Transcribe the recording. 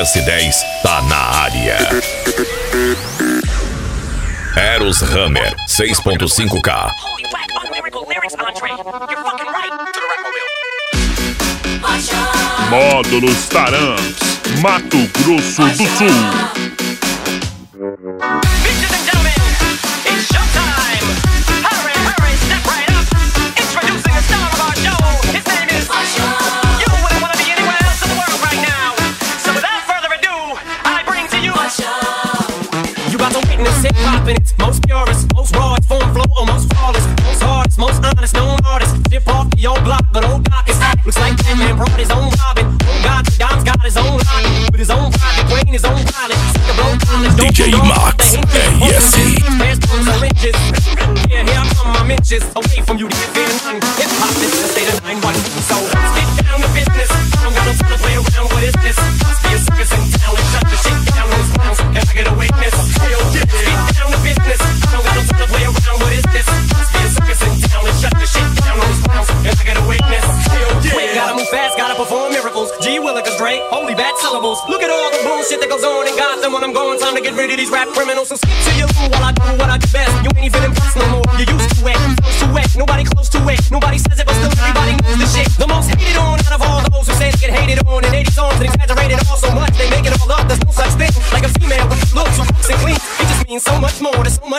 S10 tá na área. Eros Hammer 6.5K. Módulos Taramps, Mato Grosso do Sul. Bitches and gentlemen, it's showtime. Hurry, hurry, step right up. Introducing the star of our show. His name is Usher. You wouldn't want to be anywhere else in the world right now. So without further ado, I bring to you Usher. You about to witness hip-hop in its most purest, most raw, its form, flow, almost flawless, most hardest, most honest, known artist. Dip off the old block, but old doc is hot. Looks like that man brought his own Robin. Oh God, Dom's got his own line. With his own private plane, his own pilot. DJ Max, ASC. Yeah, here I come, my mentions. Away from you to get feeling nothing. Hip-hop is the state of 9-1. So let's get down to business. I don't got no time to play around. What is this? Must be a circus in town. And shut the shit down on these clowns. Can I get a witness? Let's get down to business. I don't got no time to play around. What is this? Must be a circus in town. And shut the shit down on these clowns. Can I get a witness? Wait, gotta move fast, gotta perform miracles. G Willikers, Dre, holy bad syllables. Look at all the bullshit that goes on in Gotham when I'm going. Time to get rid of these rap criminals. So skip to you while I do what I do best. You ain't even impressed no more. You used to it, close to it. Nobody close to it. Nobody says it, but still everybody knows the shit. The most hated on out of all those who say they get hated on in 80 songs and exaggerated all so much they make it all up. There's no such thing like a female with looks who looks and clean. It just means so much more. There's so